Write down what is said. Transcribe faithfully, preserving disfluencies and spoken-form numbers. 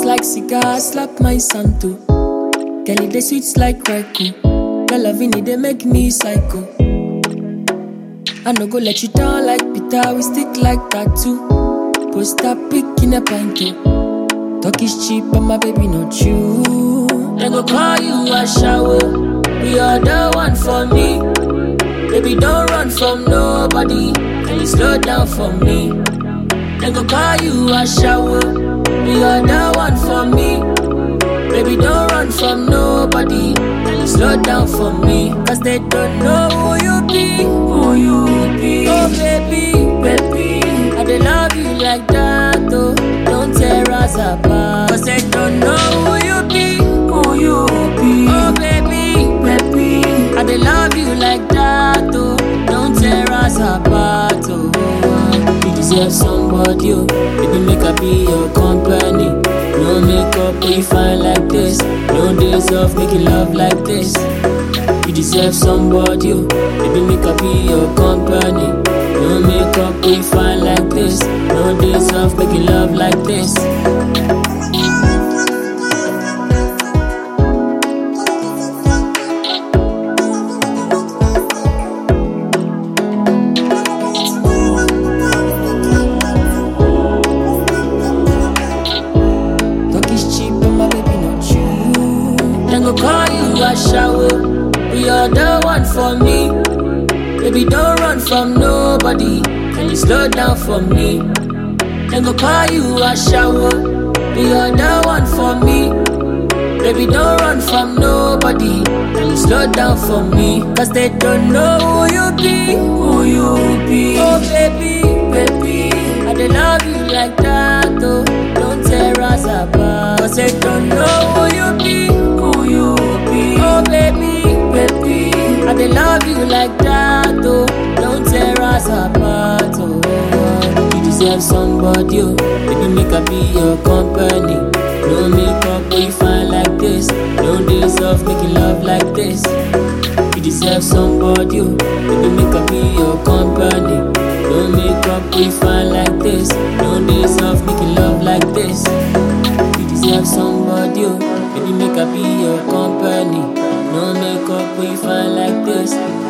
like cigar, slap my santo. Girl, it dey sweet like Reiko. Girl, loving it, they make me psycho. I no go let you down like Peter, we stick like tattoo. Post a pic in a panty. Talk is cheap, but my baby not you. They go call you a shower. We are the one for me. Baby, don't run from nobody. Can you slow down for me? They go call you a shower. We are the one for me. Baby, don't run from nobody. Can you slow down for me? Cause they don't know who you be. Who you be. Oh baby, baby, I dey love you like that, oh. Don't tear us apart. Cause they don't know who you be. Who you be. Oh baby, baby, I dey love you like that, oh. Don't tear us apart, oh. You deserve somebody, oh. Baby, make I be your company. No makeup, we fine like this. No days off, making love like this. You deserve somebody, oh. Baby, make I be your company. No makeup, we fine like this. No days off, making love like this. Call you a shower. We are the one for me. Baby, don't run from nobody. Can you slow down for me? Then go call you a shower. We are the one for me. Baby, don't run from nobody. Can you slow down for me? Cause they don't know who you be. Who you be. Oh baby, baby, I dey love you like that, oh. Don't tear us apart. Cause they don't know who you be. You be. Oh baby, baby, I dey love you like that, oh. Don't tear us apart, oh. You deserve somebody, oh. Baby, make I be your company. No makeup, we fine like this. No days off, making love like this. You deserve somebody, oh. Baby, make I be your company. No makeup, we fine like this. No days off, making love like this. You deserve somebody, oh. Baby, make I be your company. No makeup, we fine like this.